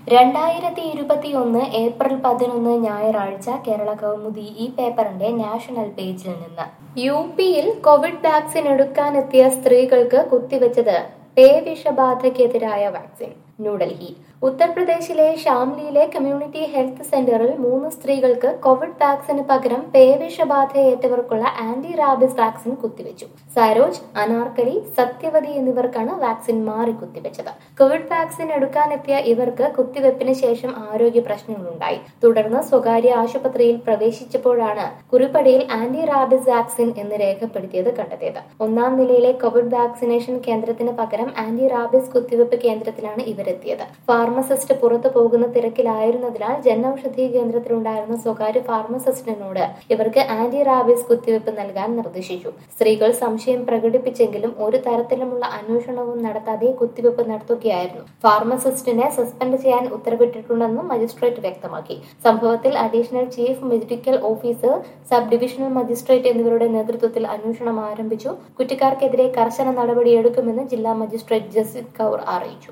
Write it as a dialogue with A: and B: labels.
A: 2021 April 11 ഞായറാഴ്ച കേരള കൗമുദി ഈ പേപ്പറിന്റെ നാഷണൽ പേജിൽ നിന്ന് യു.പിയിൽ കോവിഡ് വാക്സിൻ എടുക്കാനെത്തിയ സ്ത്രീകൾക്ക് കുത്തിവെച്ചത് പേവിഷബാധയ്ക്കെതിരായ വാക്സിൻ. ന്യൂഡൽഹി ഉത്തർപ്രദേശിലെ ഷാംലിയിലെ കമ്മ്യൂണിറ്റി ഹെൽത്ത് സെന്ററിൽ 3 സ്ത്രീകൾക്ക് കോവിഡ് വാക്സിന് പകരം പേവിഷബാധയേറ്റവർക്കുള്ള ആന്റി റാബിസ് വാക്സിൻ കുത്തിവെച്ചു. സരോജ്, അനാർക്കലി, സത്യവതി എന്നിവർക്കാണ് വാക്സിൻ മാറി കുത്തിവെച്ചത്. കോവിഡ് വാക്സിൻ എടുക്കാനെത്തിയ ഇവർക്ക് കുത്തിവെപ്പിന് ശേഷം ആരോഗ്യ പ്രശ്നങ്ങളുണ്ടായി. തുടർന്ന് സ്വകാര്യ ആശുപത്രിയിൽ പ്രവേശിച്ചപ്പോഴാണ് കുറിപ്പടിയിൽ ആന്റി റാബിസ് വാക്സിൻ എന്ന് രേഖപ്പെടുത്തിയത് കണ്ടെത്തിയത്. 1-ാം നിലയിലെ കോവിഡ് വാക്സിനേഷൻ കേന്ദ്രത്തിന് പകരം ആന്റി റാബിസ് കുത്തിവെപ്പ് കേന്ദ്രത്തിലാണ് ഇവരെത്തിയത്. ഫാർമസിസ്റ്റ് പുറത്തു പോകുന്ന തിരക്കിലായിരുന്നതിനാൽ ജനൌഷധി കേന്ദ്രത്തിലുണ്ടായിരുന്ന സ്വകാര്യ ഫാർമസിസ്റ്റിനോട് ഇവർക്ക് ആന്റി റാബിസ് കുത്തിവെപ്പ് നൽകാൻ നിർദ്ദേശിച്ചു. സ്ത്രീകൾ സംശയം പ്രകടിപ്പിച്ചെങ്കിലും ഒരു തരത്തിലുമുള്ള അന്വേഷണവും നടത്താതെ കുത്തിവെപ്പ് നടത്തുകയായിരുന്നു. ഫാർമസിസ്റ്റിനെ സസ്പെൻഡ് ചെയ്യാൻ ഉത്തരവിട്ടിട്ടുണ്ടെന്നും മജിസ്ട്രേറ്റ് വ്യക്തമാക്കി. സംഭവത്തിൽ additional chief medical officer, sub divisional magistrate എന്നിവരുടെ നേതൃത്വത്തിൽ അന്വേഷണം ആരംഭിച്ചു. കുറ്റക്കാർക്കെതിരെ കർശന നടപടിയെടുക്കുമെന്ന് ജില്ലാ മജിസ്ട്രേറ്റ് ജസ്ജിത് കൗർ അറിയിച്ചു.